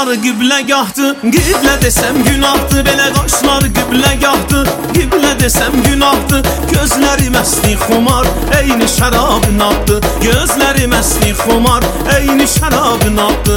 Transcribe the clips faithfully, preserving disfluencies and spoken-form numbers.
Qaşlar qibləgahdı, qiblə desəm günahdı. Belə qaşlar qibləgahdı, qiblə desəm günahdı. Gözləri məsti xumar, eyni şərabın addı. Gözləri məsti xumar, eyni şərabın addı.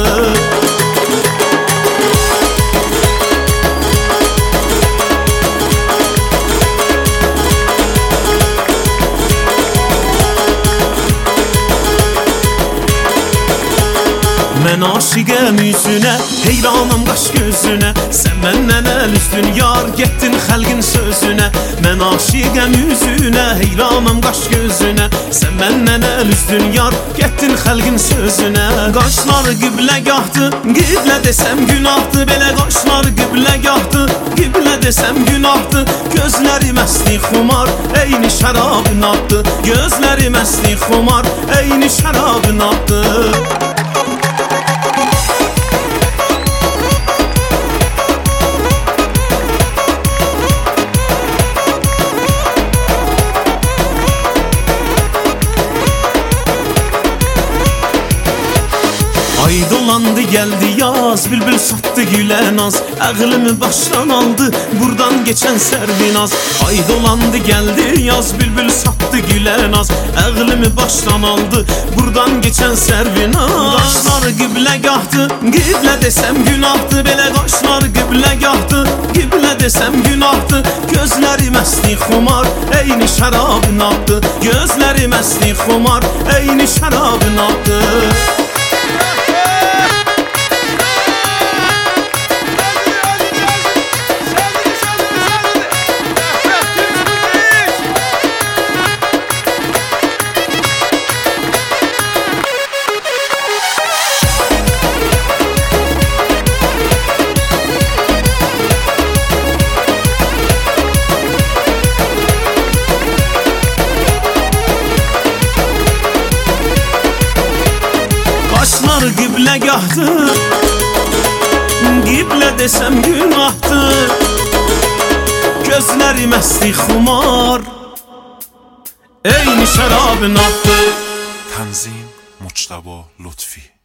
Mən aşiqəm üzünə, heyranam qaş gözünə. Sən məndən əl üstün yar, getdin xəlqin sözünə. Mən aşiqəm üzünə, heyranam qaş gözünə. Sən məndən əl üstün yar, getdin xəlqin sözünə. Qaşlar qibləgahdı, qiblə desəm günahdı. Belə qaşlar qibləgahdı, qiblə desəm günahdı. Gözləri məsti xumar, eyni şərabın addı. Gözləri məsti xumar, eyni şərabın addı. Ay dolandı geldi yaz, bülbül sattı güle naz. Ağlımı baştan aldı buradan geçen Servinaz. Ay dolandı geldi yaz, bülbül sattı güle naz. Ağlımı baştan aldı buradan geçen Servinaz. Qaşlar qibləgahdı, qiblə desəm günahdı. Belə qaşlar qibləgahdı, qiblə desəm günahdı. Gözləri məsti xumar, eyni şərabın addı. Gözləri məsti xumar, eyni şərabın addı. Qaşlar qibləgahdı, qiblə desəm günahdı. Gözləri məsti xumar, eyni şərabın addı. Tanzim Muçtaba Lutfi.